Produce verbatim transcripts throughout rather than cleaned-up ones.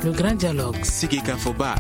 Le grand dialogue. Sikikafoba.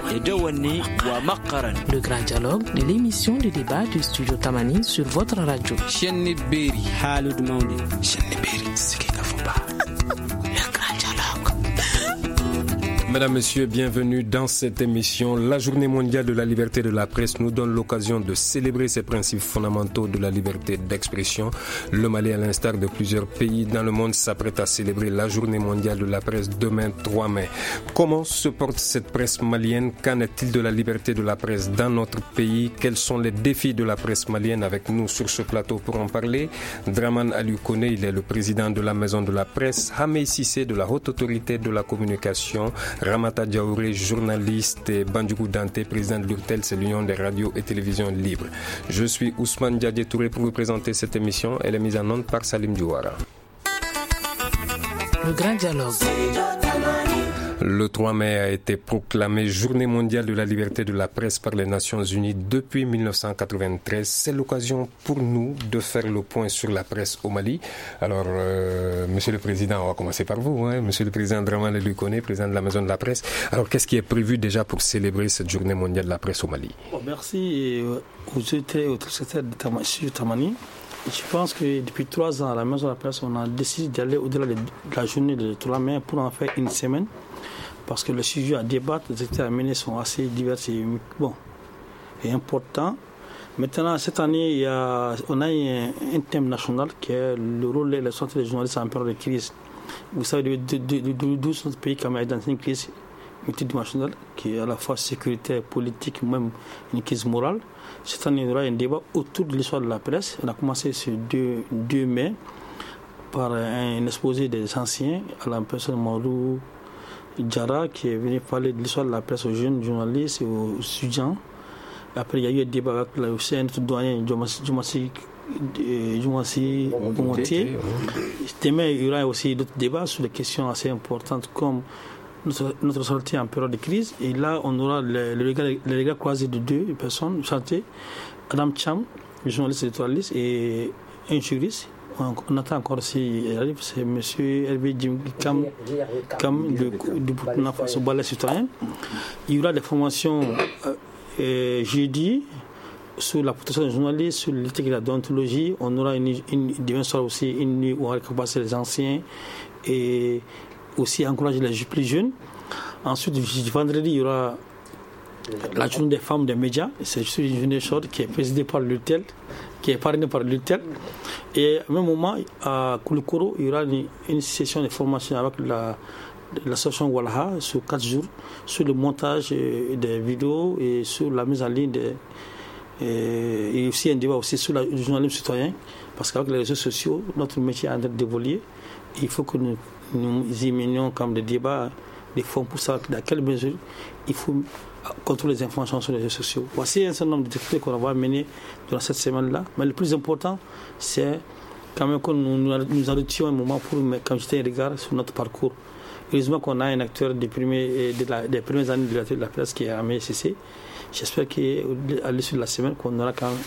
Le grand dialogue de l'émission de débat du studio Tamani sur votre radio. Chenni Beri. Halud Maudi. Chenni Beri. Sikikafoba. Le grand dialogue. Mesdames, Messieurs, bienvenue dans cette émission. La Journée mondiale de la liberté de la presse nous donne l'occasion de célébrer ces principes fondamentaux de la liberté d'expression. Le Mali, à l'instar de plusieurs pays dans le monde, s'apprête à célébrer la Journée mondiale de la presse demain trois mai. Comment se porte cette presse malienne? Qu'en est-il de la liberté de la presse dans notre pays? Quels sont les défis de la presse malienne? Avec nous sur ce plateau pour en parler, Draman Aliou Koné, il est le président de la Maison de la Presse, Hamé Sissé de la Haute Autorité de la Communication, Ramata Diaouré, journaliste, et Bandjougou Dante, président de l'URTEL, c'est l'Union des radios et télévisions libres. Je suis Ousmane Diadje Touré pour vous présenter cette émission. Elle est mise en onde par Salim Diouara. Le grand dialogue. Le trois mai a été proclamé Journée mondiale de la liberté de la presse par les Nations Unies depuis dix-neuf cent quatre-vingt-treize. C'est l'occasion pour nous de faire le point sur la presse au Mali. Alors, euh, Monsieur le Président, on va commencer par vous, hein, Monsieur le Président Draman Aliou Koné, président de la Maison de la Presse. Alors, qu'est-ce qui est prévu déjà pour célébrer cette Journée mondiale de la presse au Mali? Bon, merci aux autorités et aux secrétaires de Tamani. Je pense que depuis trois ans, à la Maison de la Presse, on a décidé d'aller au-delà de la journée de trois mai pour en faire une semaine. Parce que les sujets à débattre, les activités à mener sont assez divers et, bon, et importants. Maintenant, cette année, il y a, on a un, un thème national qui est le rôle et la santé des journalistes en période de crise. Vous savez, de deux mille douze, notre pays est dans une crise multidimensionnelle qui est à la fois sécuritaire, politique, même une crise morale. Cette année, il y aura un débat autour de l'histoire de la presse. On a commencé ce deux mai par un exposé des anciens à la personne Maudou Diarra qui est venu parler de l'histoire de la presse aux jeunes journalistes et aux étudiants. Après, il y a eu un débat avec le C N doyen Djoumassi Montier. Demain, il y aura aussi d'autres débats sur des questions assez importantes comme notre, notre sortie en période de crise. Et là, on aura les, les, regards, les regards croisés de deux personnes, chantés, Adam Cham, journaliste éditorialiste, et un juriste. On attend encore s'il arrive, c'est M. Hervé Kam, Kam du Burkina Faso, Balai Citoyen. Il y aura des formations euh, jeudi sur la protection des journalistes, sur l'éthique et la déontologie. On aura une, une, demain soir aussi une nuit où on va récompenser les anciens et aussi encourager les plus jeunes. Ensuite, vendredi, il y aura la journée des femmes des médias. C'est une journée chaude qui est présidée par l'URTEL, qui est parrainée par l'URTEL. Et au même moment, à Koulikoro, il y aura une, une session de formation avec la, l'association Walaha sur quatre jours, sur le montage des vidéos et sur la mise en ligne des, et, et aussi un débat aussi sur le journalisme citoyen, parce qu'avec les réseaux sociaux, notre métier est en train d'évoluer. Il faut que nous, nous y menions comme des débats, des fonds pour savoir dans quelle mesure il faut contrôler les informations sur les réseaux sociaux. Voici un certain nombre de difficultés qu'on va mener durant cette semaine-là. Mais le plus important, c'est quand même que nous nous, nous arrêtions un moment pour quand jeter un regard sur notre parcours. Heureusement qu'on a un acteur des, premiers, de la, des premières années de la, de la presse qui est à M S C C. J'espère qu'à l'issue de la semaine, qu'on aura quand même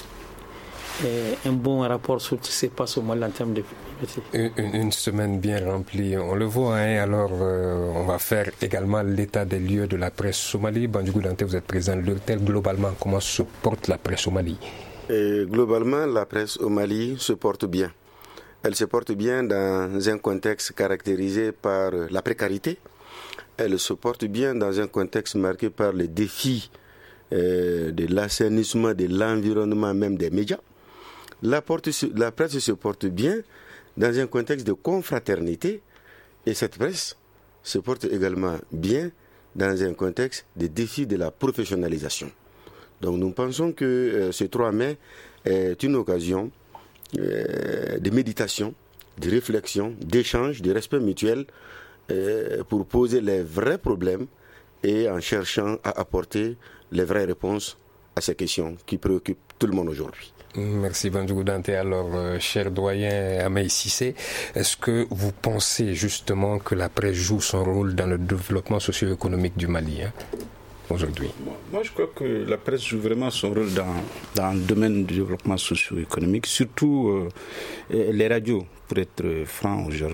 un bon rapport sur ce qui se passe au Mali en termes de une, une semaine bien remplie, on le voit, hein. Alors euh, on va faire également l'état des lieux de la presse au Mali. Bandjougou Dante, vous êtes président de l'URTEL. Globalement, comment se porte la presse au Mali? Et globalement, la presse au Mali se porte bien. Elle se porte bien dans un contexte caractérisé par la précarité. Elle se porte bien dans un contexte marqué par les défis euh, de l'assainissement, de l'environnement, même des médias. La, porte, la presse se porte bien dans un contexte de confraternité et cette presse se porte également bien dans un contexte de défi de la professionnalisation. Donc nous pensons que euh, ce trois mai est une occasion euh, de méditation, de réflexion, d'échange, de respect mutuel euh, pour poser les vrais problèmes et en cherchant à apporter les vraies réponses à ces questions qui préoccupent tout le monde aujourd'hui. Merci Bandjougou Dante. Alors, euh, cher doyen Hamé Sissé, est-ce que vous pensez justement que la presse joue son rôle dans le développement socio-économique du Mali, hein, aujourd'hui? Moi, je crois que la presse joue vraiment son rôle dans, dans le domaine du développement socio-économique, surtout euh, les radios, pour être franc aujourd'hui.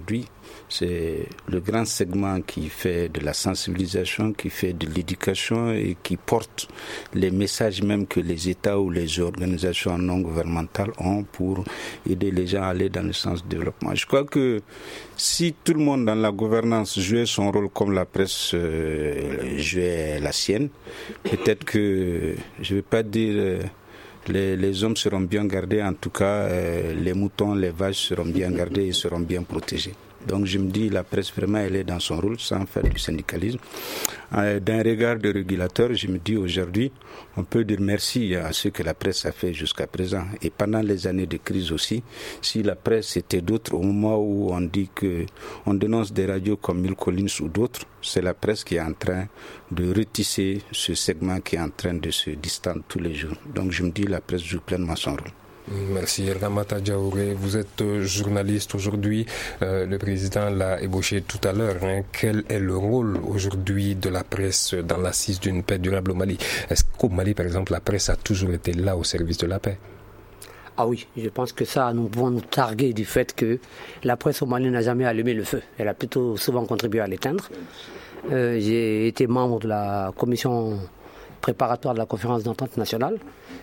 c'est le grand segment qui fait de la sensibilisation, qui fait de l'éducation et qui porte les messages même que les États ou les organisations non gouvernementales ont pour aider les gens à aller dans le sens du développement. Je crois que si tout le monde dans la gouvernance jouait son rôle comme la presse euh, jouait la sienne, peut-être que, je ne vais pas dire... Euh, Les, les hommes seront bien gardés, en tout cas euh, les moutons, les vaches seront bien gardés et seront bien protégés. Donc je me dis, la presse vraiment elle est dans son rôle sans faire du syndicalisme. Euh, d'un regard de régulateur, je me dis aujourd'hui, on peut dire merci à ce que la presse a fait jusqu'à présent. Et pendant les années de crise aussi, si la presse était d'autres, au moment où on dit que on dénonce des radios comme Mille Collines ou d'autres, c'est la presse qui est en train de retisser ce segment qui est en train de se distendre tous les jours. Donc je me dis, la presse joue pleinement son rôle. Merci Ramata Diaouré. Vous êtes journaliste aujourd'hui. Euh, le président l'a ébauché tout à l'heure. Hein. Quel est le rôle aujourd'hui de la presse dans l'assise d'une paix durable au Mali? Est-ce qu'au Mali, par exemple, la presse a toujours été là au service de la paix? Ah oui, je pense que ça, nous pouvons nous targuer du fait que la presse au Mali n'a jamais allumé le feu. Elle a plutôt souvent contribué à l'éteindre. Euh, j'ai été membre de la commission préparatoire de la conférence d'entente nationale.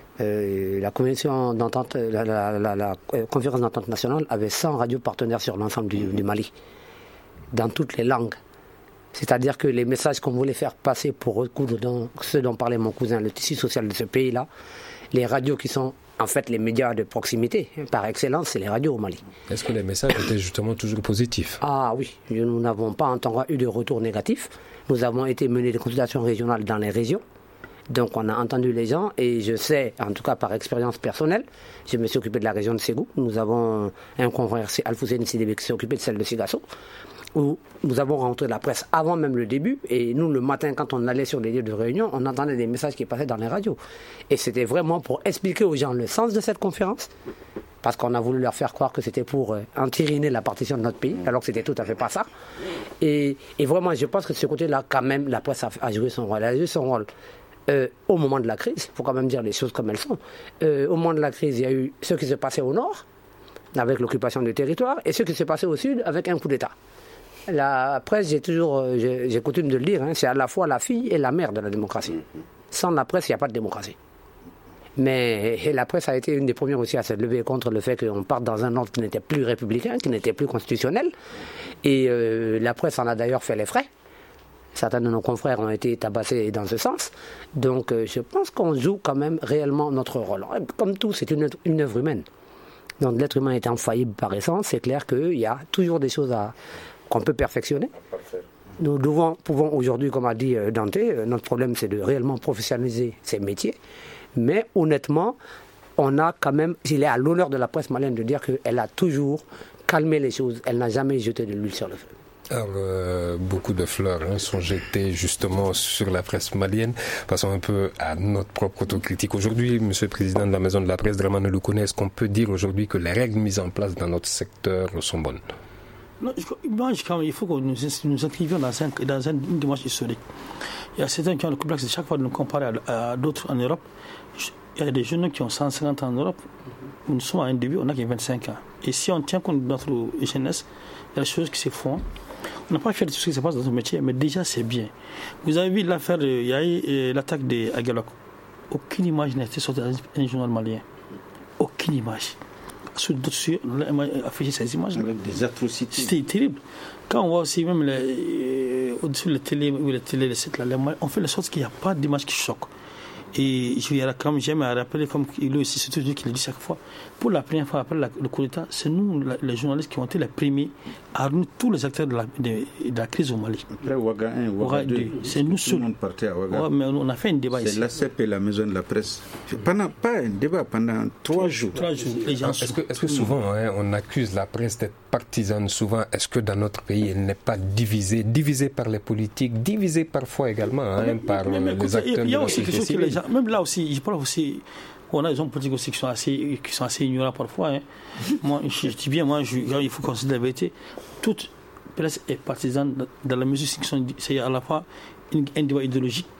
Euh, la commission d'entente, la, la, la, la conférence d'entente nationale avait cent radios partenaires sur l'ensemble du, du Mali, dans toutes les langues. C'est-à-dire que les messages qu'on voulait faire passer pour recoudre dans ce dont parlait mon cousin, le tissu social de ce pays-là, les radios qui sont en fait les médias de proximité, par excellence, c'est les radios au Mali. Est-ce que les messages étaient justement toujours positifs? Ah oui, nous n'avons pas en tant que eu de retour négatif. Nous avons été menés des consultations régionales dans les régions. Donc on a entendu les gens et je sais, en tout cas par expérience personnelle, je me suis occupé de la région de Ségou. Nous avons un confrère, c'est Alfousseni Sidibé, qui s'est occupé de celle de Sigasso, où nous avons rencontré la presse avant même le début. Et nous, le matin, quand on allait sur les lieux de réunion, on entendait des messages qui passaient dans les radios. Et c'était vraiment pour expliquer aux gens le sens de cette conférence, parce qu'on a voulu leur faire croire que c'était pour entériner la partition de notre pays, alors que c'était tout à fait pas ça. Et, et vraiment, je pense que de ce côté-là, quand même, la presse a, a joué son rôle. Elle a joué son rôle. Euh, au moment de la crise, il faut quand même dire les choses comme elles sont. Euh, au moment de la crise, il y a eu ce qui s'est passé au nord, avec l'occupation du territoire, et ce qui s'est passé au sud, avec un coup d'État. La presse, j'ai toujours, j'ai, j'ai coutume de le dire, hein, c'est à la fois la fille et la mère de la démocratie. Sans la presse, il n'y a pas de démocratie. Mais la presse a été une des premières aussi à se lever contre le fait qu'on parte dans un ordre qui n'était plus républicain, qui n'était plus constitutionnel. Et euh, la presse en a d'ailleurs fait les frais. Certains de nos confrères ont été tabassés dans ce sens. Donc euh, je pense qu'on joue quand même réellement notre rôle. Comme tout, c'est une, une œuvre humaine. Donc l'être humain étant faillible par essence, c'est clair qu'il y a toujours des choses à, qu'on peut perfectionner. Nous devons, pouvons aujourd'hui, comme a dit Dante, notre problème c'est de réellement professionnaliser ces métiers. Mais honnêtement, on a quand même, il est à l'honneur de la presse malienne de dire qu'elle a toujours calmé les choses. Elle n'a jamais jeté de l'huile sur le feu. Alors, euh, beaucoup de fleurs hein, sont jetées justement sur la presse malienne. Passons un peu à notre propre autocritique. Aujourd'hui, Monsieur le Président de la Maison de la Presse, Dramane Loukoune, est-ce qu'on peut dire aujourd'hui que les règles mises en place dans notre secteur sont bonnes? Non, je, moi, je, il faut que nous nous inscrivions dans, un, dans une démarche historique. Il y a certains qui ont le complexe de chaque fois de nous comparer à, à d'autres en Europe. Il y a des jeunes qui ont cent cinquante ans en Europe. Nous sommes à un début, on n'a que vingt-cinq ans. Et si on tient compte de notre jeunesse, il y a des choses qui se font. On n'a pas fait de tout ce qui se passe dans notre métier, mais déjà c'est bien. Vous avez vu l'affaire, il y a eu l'attaque de Aguelok. Aucune image n'a été sortie dans un journal malien. Aucune image. Sur d'autres sujets, on a affiché ces images. Avec des atrocités. C'était terrible. Quand on voit aussi même les, au-dessus de la télé, ou les télé, les sites, là, on fait de sorte qu'il n'y a pas d'image qui choque. Et je vais comme j'aime à rappeler, comme il aussi, c'est toujours qu'il le dit chaque fois, pour la première fois après le coup d'État, c'est nous, les journalistes, qui ont été les premiers à remettre tous les acteurs de la, de, de la crise au Mali. Après Ouaga un, Ouaga deux, c'est nous tout le monde partait à Ouaga. Ouais, mais on a fait un débat c'est ici. C'est l'A C P et la Maison de la Presse. Pendant, pas un débat, pendant trois jours. Trois jours, les gens est-ce que, est-ce que souvent, hein, on accuse la presse d'être partisane souvent? Est-ce que dans notre pays, elle n'est pas divisée, divisée par les politiques, divisée parfois également hein, mais, par mais, mais, les acteurs de la société civile? Gens, même là aussi, je parle aussi, on a des hommes politiques aussi qui sont assez, qui sont assez ignorants parfois. Hein. Moi, je, je dis bien, moi, je, il faut considérer la vérité. Toute presse est partisane dans la mesure où c'est à la fois une, un débat idéologique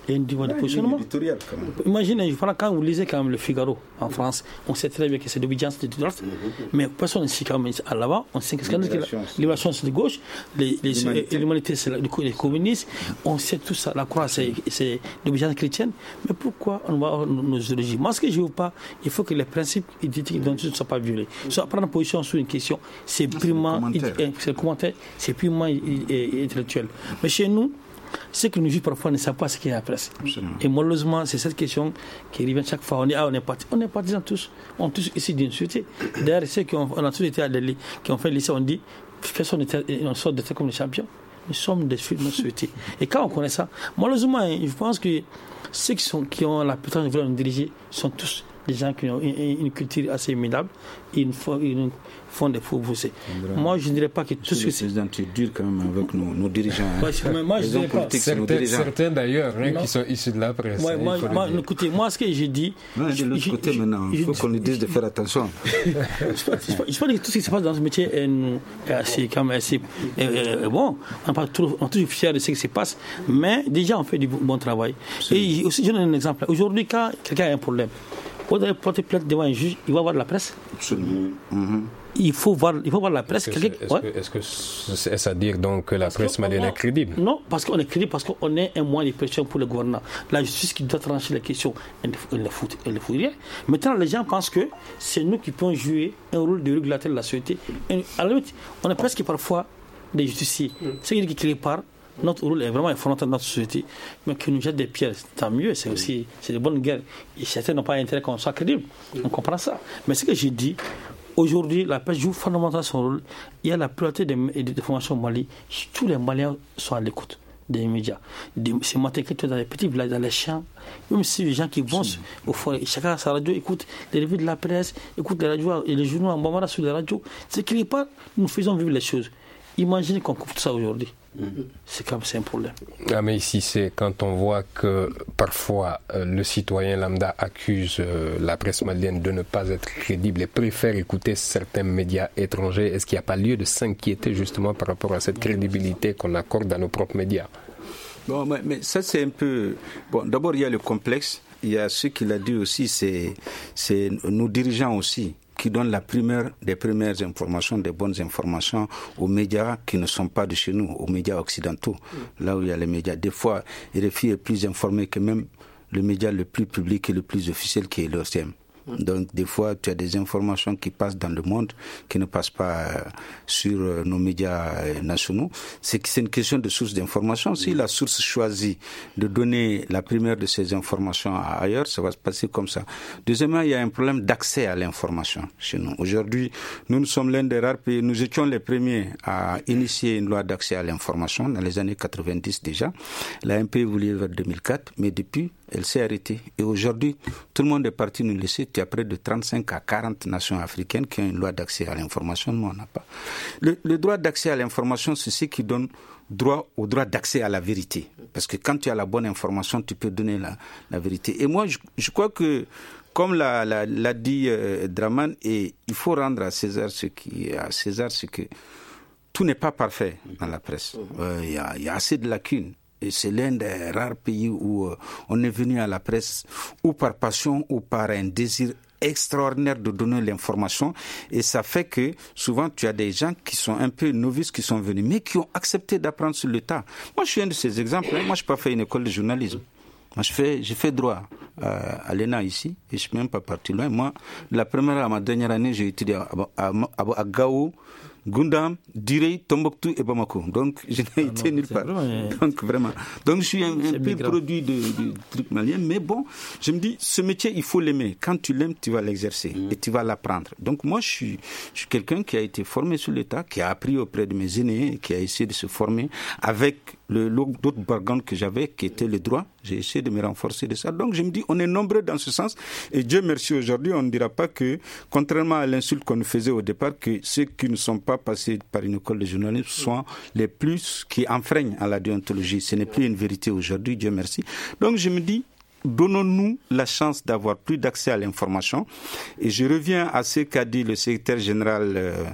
Il y a une division de positionnement. Imaginez, quand vous lisez quand même le Figaro en France, on sait très bien que c'est d'obédience de droite, mm-hmm. mais personne ne sait quand même à l'avant, on sait que c'est la libération c'est de gauche, les, les, l'humanité. l'humanité c'est les communistes, on sait tout ça, la croix c'est, c'est d'obédience chrétienne, mais pourquoi on va avoir nos idéologies? Moi ce que je ne veux pas, il faut que les principes identiques ne soient pas violés. Soit prendre position sur une question, c'est purement, c'est le commentaire, c'est purement intellectuel. Mais chez nous, ceux qui nous jugent parfois ne savent pas ce qu'il y a à la presse. Absolument. Et malheureusement, c'est cette question qui revient chaque fois. On dit, ah, on est partis. On est partisans tous. On est tous ici d'une société. D'ailleurs, ceux qui ont, on a tous été à l'Eli, qui ont fait le lycée, on dit, personne ne sort d'être comme les champions. Nous sommes des filles de notre société. Et quand on connaît ça, malheureusement, je pense que ceux qui, sont, qui ont la puissance de vouloir nous diriger sont tous des gens qui ont une, une culture assez minable. Ils font, ils font des faux procès. Moi, je ne dirais pas que tout ce que c'est. Le président, tu es dur quand même avec nos, nos dirigeants. Ouais, mais moi, je dirais pas. Certains, certains d'ailleurs, hein, qui sont issus de la presse. Ouais, moi, moi, écoutez, moi, ce que j'ai dit. Non, de l'autre je, côté je, maintenant, il faut je, qu'on lui dise de faire attention. Je pense que tout ce qui se passe dans ce métier est, est assez, quand même, assez est, est, bon. On est toujours fiers de ce qui se passe, mais déjà, on fait du bon travail. Absolument. Et aussi, je donne un exemple. Aujourd'hui, quand quelqu'un a un problème, vous allez porter plainte devant un juge, il va voir la presse. Absolument. Mm-hmm. Il faut voir, il faut voir la presse. Est-ce que, est-ce ouais. que, est-ce que c'est, est-ce à dire donc que la parce presse malienne est crédible? Non, parce qu'on est crédible, parce qu'on est un moyen de pression pour le gouvernement. La justice qui doit trancher les questions, elle ne fout, elle ne fout rien. Maintenant, les gens pensent que c'est nous qui pouvons jouer un rôle de régulateur de la société. Et à la limite, on est presque parfois des justiciers. Mm. Ce qui créé par notre rôle est vraiment fondamental dans notre société, mais que nous jettent des pierres, tant mieux, c'est aussi c'est de bonnes guerres. Et certains n'ont pas intérêt qu'on soit crédible. On comprend ça. Mais ce que j'ai dit, aujourd'hui, la presse joue fondamentalement son rôle. Il y a la pluralité des, des formations au Mali. Tous les Maliens sont à l'écoute des médias. C'est matin que tu es dans les petits villages, dans les champs, même si les gens qui vont si. au forêt, chacun à sa radio écoute les revues de la presse, écoute les radios et les journaux en Bambara sur les radios. C'est qu'il n'est pas, nous faisons vivre les choses. Imaginez qu'on coupe tout ça aujourd'hui. Mmh. C'est comme c'est un problème. Ah, mais ici, c'est quand on voit que parfois euh, le citoyen lambda accuse euh, la presse malienne de ne pas être crédible et préfère écouter certains médias étrangers. Est-ce qu'il n'y a pas lieu de s'inquiéter justement par rapport à cette crédibilité qu'on accorde à nos propres médias? Bon, mais, mais ça c'est un peu... Bon, d'abord il y a le complexe. Il y a ce qu'il a dit aussi, c'est, c'est nos dirigeants aussi, qui donnent la première, des premières informations, des bonnes informations aux médias qui ne sont pas de chez nous, aux médias occidentaux, mm. là où il y a les médias. Des fois, R F I est plus informé que même le média le plus public et le plus officiel qui est l'O C M. Donc, des fois, tu as des informations qui passent dans le monde, qui ne passent pas euh, sur euh, nos médias euh, nationaux. C'est que c'est une question de source d'information. Si la source choisit de donner la première de ces informations à ailleurs, ça va se passer comme ça. Deuxièmement, il y a un problème d'accès à l'information chez nous. Aujourd'hui, nous, nous sommes l'un des rares pays, nous étions les premiers à initier une loi d'accès à l'information dans les années quatre-vingt-dix déjà. La M P voulait vers deux mille quatre, mais depuis, elle s'est arrêtée. Et aujourd'hui, tout le monde est parti nous laisser. Il y a près de trente-cinq à quarante nations africaines qui ont une loi d'accès à l'information. Nous, on n'a pas. Le, le droit d'accès à l'information, c'est ce qui donne droit au droit d'accès à la vérité. Parce que quand tu as la bonne information, tu peux donner la, la vérité. Et moi, je, je crois que, comme l'a, l'a, l'a dit euh, Draman, et il faut rendre à César ce qui à César, ce que tout n'est pas parfait dans la presse. Euh, il y a, il y a assez de lacunes. Et c'est l'un des rares pays où euh, on est venu à la presse ou par passion ou par un désir extraordinaire de donner l'information. Et ça fait que souvent tu as des gens qui sont un peu novices qui sont venus, mais qui ont accepté d'apprendre sur le tas. Moi je suis un de ces exemples. Hein. Moi je n'ai pas fait une école de journalisme. Moi je fais, j'ai fait droit euh, à l'E N A ici et je ne suis même pas parti loin. Moi, la première à ma dernière année, j'ai étudié à, à, à, à Gao, Gundam, Direi, Tombouctou et Bamako. Donc, je n'ai ah été nulle part. Vrai. Donc, vraiment. Donc, je suis un, un peu produit de, de truc malien. Mais bon, je me dis, ce métier, il faut l'aimer. Quand tu l'aimes, tu vas l'exercer mmh. et tu vas l'apprendre. Donc, moi, je suis, je suis quelqu'un qui a été formé sur l'État, qui a appris auprès de mes aînés, qui a essayé de se former avec le, l'autre background que j'avais, qui était le droit. J'ai essayé de me renforcer de ça. Donc, je me dis, on est nombreux dans ce sens. Et Dieu merci, aujourd'hui, on ne dira pas que, contrairement à l'insulte qu'on nous faisait au départ, que ceux qui ne sont pas passés par une école de journalisme sont les plus qui enfreignent à la déontologie. Ce n'est plus une vérité aujourd'hui, Dieu merci. Donc, je me dis, donnons-nous la chance d'avoir plus d'accès à l'information. Et je reviens à ce qu'a dit le secrétaire général euh,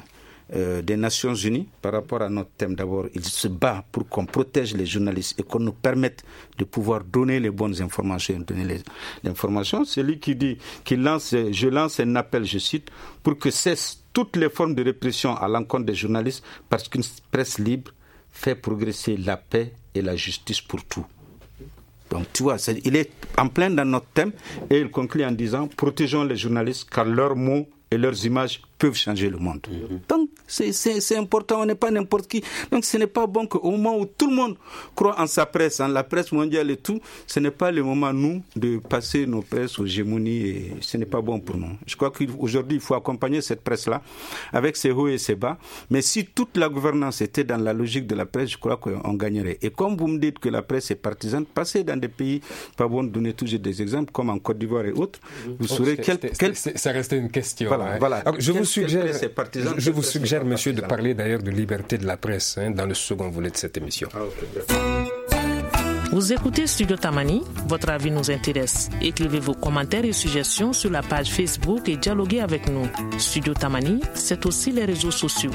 euh, des Nations Unies par rapport à notre thème. D'abord, il se bat pour qu'on protège les journalistes et qu'on nous permette de pouvoir donner les bonnes informations, donner les, les informations. C'est lui qui dit, qui lance, je lance un appel, je cite, pour que cessent toutes les formes de répression à l'encontre des journalistes, parce qu'une presse libre fait progresser la paix et la justice pour tout. Donc tu vois, c'est, il est en plein dans notre thème et il conclut en disant « Protégeons les journalistes car leurs mots et leurs images peuvent changer le monde. Mm-hmm. » Donc c'est, c'est, c'est important, on n'est pas n'importe qui. Donc ce n'est pas bon qu'au moment où tout le monde croit en sa presse, en la presse mondiale et tout, ce n'est pas le moment, nous, de passer nos presses aux gémonies et ce n'est pas bon pour nous. Je crois qu'aujourd'hui, il faut accompagner cette presse-là avec ses hauts et ses bas. Mais si toute la gouvernance était dans la logique de la presse, je crois qu'on gagnerait. Et comme vous me dites que la presse est partisane, passez dans des pays, pas bon de donner toujours des exemples, comme en Côte d'Ivoire et autres, vous oh, saurez quel, quel... Ça restait une question. Voilà, hein. voilà. Alors, je quel, vous suggère, partisan, je, je vous suggère, monsieur, de parler d'ailleurs de liberté de la presse hein, dans le second volet de cette émission. Ah, okay. Vous écoutez Studio Tamani, votre avis nous intéresse. Écrivez vos commentaires et suggestions sur la page Facebook et dialoguez avec nous. Studio Tamani, c'est aussi les réseaux sociaux.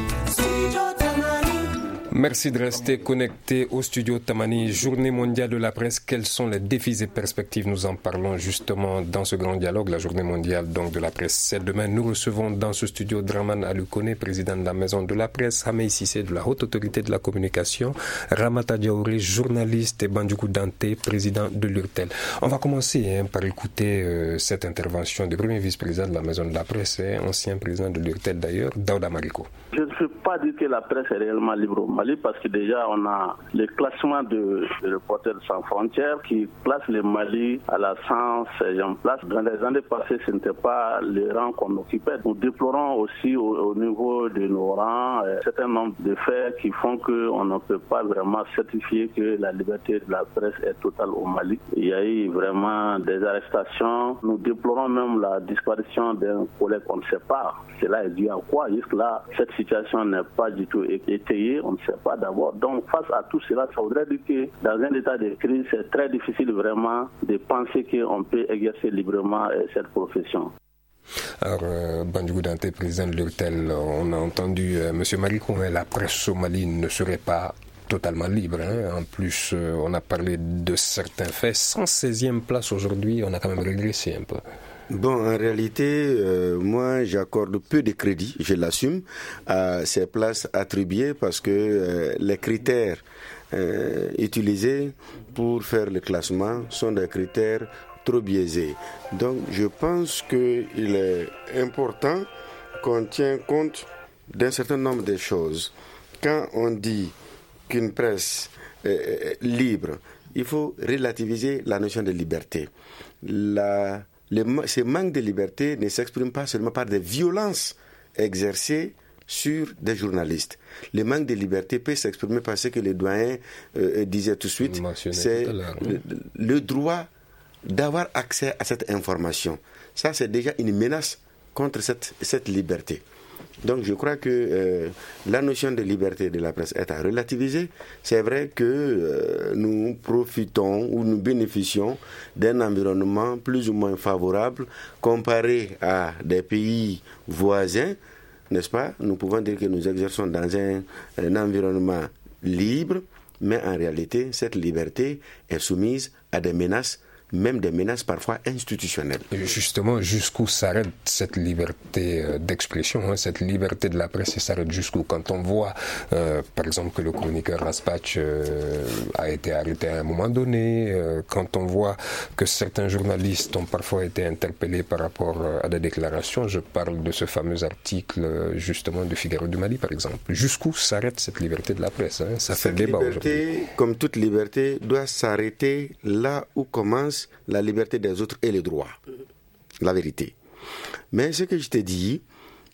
Merci de rester connecté au Studio Tamani, Journée mondiale de la presse. Quels sont les défis et perspectives? Nous en parlons justement dans ce grand dialogue. La Journée mondiale donc de la presse, c'est demain. Nous recevons dans ce studio Draman Alukone, président de la Maison de la presse, Hamé Sissé de la Haute Autorité de la Communication, Ramata Diaouré, journaliste, et Bandjougou Dante, président de l'URTEL. On va commencer hein, par écouter euh, cette intervention du premier vice-président de la Maison de la presse, hein, ancien président de l'URTEL d'ailleurs, Daouda Mariko. Je ne peux pas dire que la presse est réellement libre au Mali parce que déjà on a le classement de, de Reporters sans frontières qui classe le Mali à la cent seizième place. Dans les années passées, ce n'était pas le rang qu'on occupait. Nous déplorons aussi au, au niveau de nos rangs un certain nombre de faits qui font qu'on ne peut pas vraiment certifier que la liberté de la presse est totale au Mali. Il y a eu vraiment des arrestations. Nous déplorons même la disparition d'un collègue qu'on ne sait pas. Cela est dû à quoi? Jusque-là, cette situation n'est pas du tout étayée, on ne sait pas d'abord. Donc face à tout cela, ça voudrait dire que dans un état de crise, c'est très difficile vraiment de penser qu'on peut exercer librement cette profession. Alors, euh, Bandjougou Dante, président de l'URTEL, on a entendu euh, M. Mariko, hein, la presse au Mali ne serait pas totalement libre. Hein. En plus, euh, on a parlé de certains faits. cent seizième place aujourd'hui, on a quand même régressé un peu. Bon, en réalité, euh, moi, j'accorde peu de crédit, je l'assume, à ces places attribuées parce que euh, les critères euh, utilisés pour faire le classement sont des critères trop biaisés. Donc, je pense qu'il est important qu'on tienne compte d'un certain nombre de choses. Quand on dit qu'une presse est libre, il faut relativiser la notion de liberté. La Le, ce manque de liberté ne s'exprime pas seulement par des violences exercées sur des journalistes. Le manque de liberté peut s'exprimer par ce que les doyens euh, disaient tout de suite, c'est le, le droit d'avoir accès à cette information. Ça, c'est déjà une menace contre cette, cette liberté. Donc je crois que euh, la notion de liberté de la presse est à relativiser. C'est vrai que euh, nous profitons ou nous bénéficions d'un environnement plus ou moins favorable comparé à des pays voisins, n'est-ce pas? Nous pouvons dire que nous exerçons dans un, un environnement libre, mais en réalité, cette liberté est soumise à des menaces, même des menaces parfois institutionnelles. Et justement, jusqu'où s'arrête cette liberté d'expression, hein, cette liberté de la presse, s'arrête jusqu'où? Quand on voit, euh, par exemple, que le chroniqueur Raspatch euh, a été arrêté à un moment donné, euh, quand on voit que certains journalistes ont parfois été interpellés par rapport à des déclarations, je parle de ce fameux article justement du Figaro du Mali, par exemple. Jusqu'où s'arrête cette liberté de la presse, hein? Ça fait débat aujourd'hui. Comme toute liberté, doit s'arrêter là où commence la liberté des autres et les droits. La vérité. Mais ce que je t'ai dit,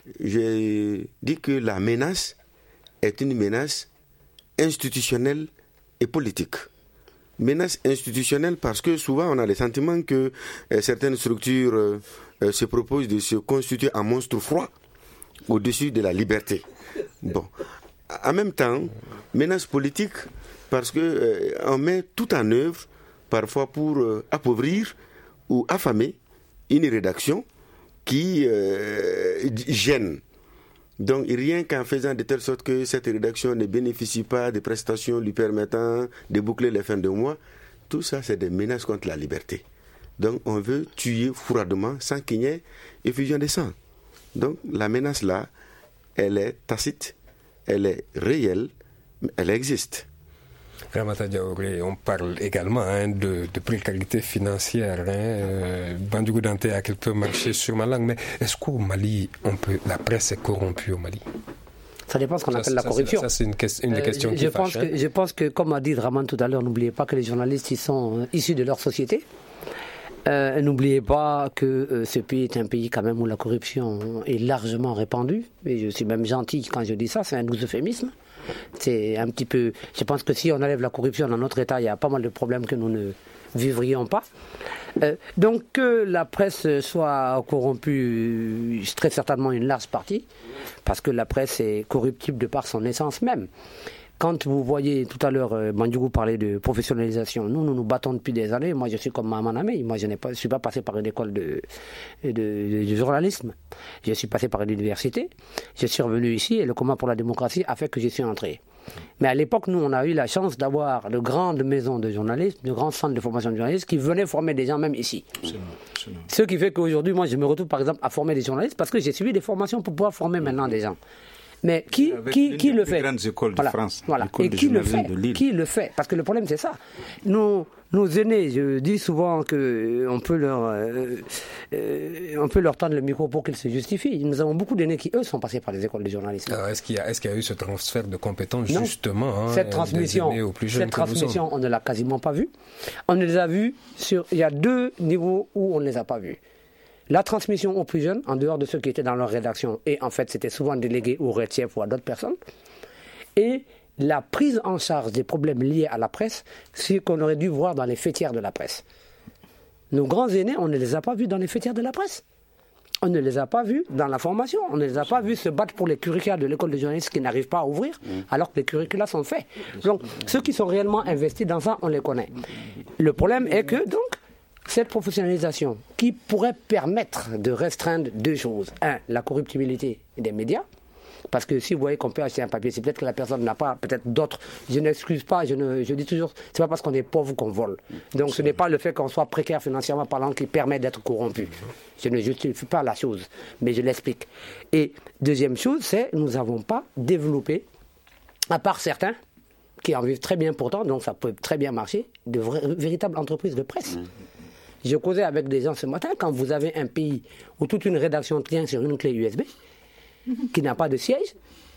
j'ai dit que la menace est une menace institutionnelle et politique. Menace institutionnelle parce que souvent on a le sentiment que euh, certaines structures euh, se proposent de se constituer en monstre froid au-dessus de la liberté. Bon. En même temps, menace politique parce que euh, on met tout en œuvre parfois pour euh, appauvrir ou affamer une rédaction qui euh, gêne Donc rien qu'en faisant de telle sorte que cette rédaction ne bénéficie pas des prestations lui permettant de boucler les fins de mois, tout ça c'est des menaces contre la liberté. Donc on veut tuer froidement sans qu'il y ait effusion de sang. Donc la menace là, elle est tacite, elle est réelle, mais elle existe. Ramata Diaouré, on parle également hein, de, de précarité financière. Hein. Euh, Bandjougou Dante a quelque peu marché sur ma langue, mais est-ce qu'au Mali, on peut, la presse est corrompue au Mali? Ça dépend de ce qu'on ça, appelle ça, la corruption. Ça, c'est une, que- une des euh, questions je, qui je fâche. pense Hein. que, je pense que, comme a dit Draman tout à l'heure, n'oubliez pas que les journalistes, ils sont euh, issus de leur société. Euh, n'oubliez pas que euh, ce pays est un pays quand même où la corruption est largement répandue. Et je suis même gentil quand je dis ça, c'est un doux euphémisme. C'est un petit peu. Je pense que si on enlève la corruption dans notre État, il y a pas mal de problèmes que nous ne vivrions pas. Euh, donc que la presse soit corrompue, c'est très certainement une large partie, parce que la presse est corruptible de par son essence même. Quand vous voyez tout à l'heure euh, Bandjougou parler de professionnalisation, nous, nous nous battons depuis des années. Moi, je suis comme Maman Amé. Moi, je ne suis pas passé par une école de, de, de, de journalisme. Je suis passé par l'université. Je suis revenu ici et le combat pour la démocratie a fait que je suis entré. Mais à l'époque, nous, on a eu la chance d'avoir de grandes maisons de journalisme, de grands centres de formation de journalistes qui venaient former des gens même ici. Absolument, absolument. Ce qui fait qu'aujourd'hui, moi, je me retrouve par exemple à former des journalistes parce que j'ai suivi des formations pour pouvoir former maintenant des gens. Mais qui, Avec qui, l'une qui des le plus fait grandes écoles de voilà, France, voilà. l'école Et de qui le journalisme fait de Lille. Qui le fait Parce que le problème, c'est ça. Nos, nos aînés, je dis souvent qu'on peut leur, euh, euh, on peut leur tendre le micro pour qu'ils se justifient. Nous avons beaucoup d'aînés qui, eux, sont passés par les écoles de journalisme. Alors, est-ce qu'il y a, est-ce qu'il y a eu ce transfert de compétences Non. justement hein, Cette des transmission, aînés aux plus jeunes cette que nous transmission sommes? on ne l'a quasiment pas vue. On les a vus sur. Il y a deux niveaux où on ne les a pas vus. La transmission aux plus jeunes, en dehors de ceux qui étaient dans leur rédaction, et en fait c'était souvent délégué au Retief ou à d'autres personnes, et la prise en charge des problèmes liés à la presse, ce qu'on aurait dû voir dans les fêtières de la presse. Nos grands aînés, on ne les a pas vus dans les fêtières de la presse. On ne les a pas vus dans la formation. On ne les a pas vus se battre pour les curricula de l'école de journalistes qui n'arrivent pas à ouvrir, alors que les curricula sont faits. Donc, ceux qui sont réellement investis dans ça, on les connaît. Le problème est que, donc, cette professionnalisation qui pourrait permettre de restreindre deux choses. Un, la corruptibilité des médias. Parce que si vous voyez qu'on peut acheter un papier, c'est peut-être que la personne n'a pas, peut-être d'autres. Je n'excuse pas, je, ne, je dis toujours, c'est pas parce qu'on est pauvre qu'on vole. Donc ce n'est pas le fait qu'on soit précaire financièrement parlant qui permet d'être corrompu. Je ne justifie pas la chose, mais je l'explique. Et deuxième chose, c'est nous n'avons pas développé, à part certains, qui en vivent très bien pourtant, donc ça peut très bien marcher, de vra- véritables entreprises de presse. Je causais avec des gens ce matin, quand vous avez un pays où toute une rédaction tient sur une clé U S B, qui n'a pas de siège,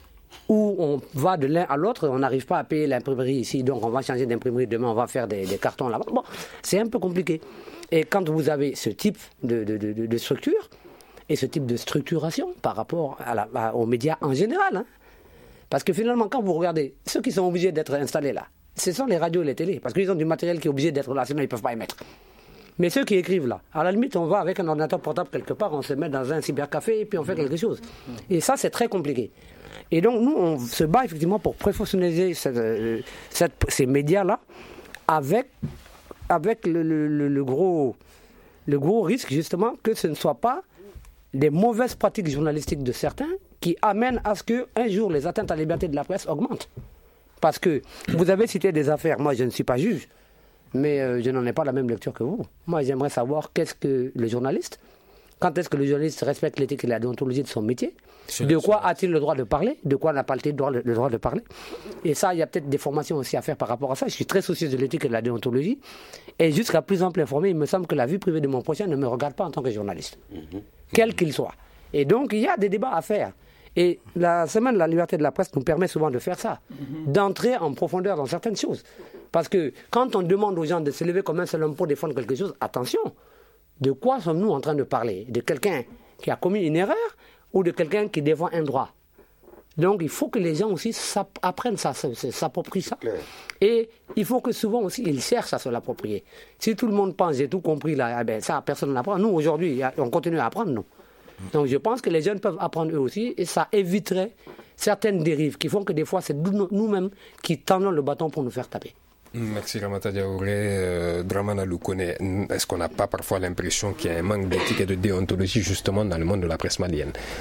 où on va de l'un à l'autre, on n'arrive pas à payer l'imprimerie ici, donc on va changer d'imprimerie, demain on va faire des, des cartons là-bas. Bon, c'est un peu compliqué. Et quand vous avez ce type de, de, de, de structure, et ce type de structuration par rapport à la, à, aux médias en général, hein, parce que finalement, quand vous regardez, ceux qui sont obligés d'être installés là, ce sont les radios et les télés, parce qu'ils ont du matériel qui est obligé d'être là, sinon ils ne peuvent pas émettre. Mais ceux qui écrivent là, à la limite, on va avec un ordinateur portable quelque part, on se met dans un cybercafé et puis on fait quelque chose. Et ça, c'est très compliqué. Et donc, nous, on se bat effectivement pour professionnaliser cette, euh, cette, ces médias-là avec, avec le, le, le, gros, le gros risque, justement, que ce ne soit pas des mauvaises pratiques journalistiques de certains qui amènent à ce qu'un jour les atteintes à la liberté de la presse augmentent. Parce que vous avez cité des affaires, moi je ne suis pas juge, mais euh, je n'en ai pas la même lecture que vous. Moi, j'aimerais savoir qu'est-ce que le journaliste, quand est-ce que le journaliste respecte l'éthique et la déontologie de son métier, de quoi a-t-il le droit de parler, de quoi n'a pas le droit, le droit de parler. Et ça, il y a peut-être des formations aussi à faire par rapport à ça. Je suis très soucieux de l'éthique et de la déontologie. Et jusqu'à plus ample informé, il me semble que la vie privée de mon prochain ne me regarde pas en tant que journaliste, mmh. quel qu'il soit. Et donc, il y a des débats à faire. Et la semaine de la liberté de la presse nous permet souvent de faire ça, mmh. d'entrer en profondeur dans certaines choses. Parce que quand on demande aux gens de se lever comme un seul homme pour défendre quelque chose, attention, de quoi sommes-nous en train de parler? De quelqu'un qui a commis une erreur ou de quelqu'un qui défend un droit? Donc il faut que les gens aussi apprennent ça, s'approprient ça. Et il faut que souvent aussi ils cherchent à se l'approprier. Si tout le monde pense, j'ai tout compris là, eh ben ça personne n'apprend. Nous aujourd'hui, on continue à apprendre, nous. Donc je pense que les jeunes peuvent apprendre eux aussi et ça éviterait certaines dérives qui font que des fois c'est nous-mêmes qui tendons le bâton pour nous faire taper. Merci Ramata Diaouré. Euh, Dramana Loukone, est-ce qu'on n'a pas parfois l'impression qu'il y a un manque d'éthique et de déontologie justement dans le monde de la presse malienne?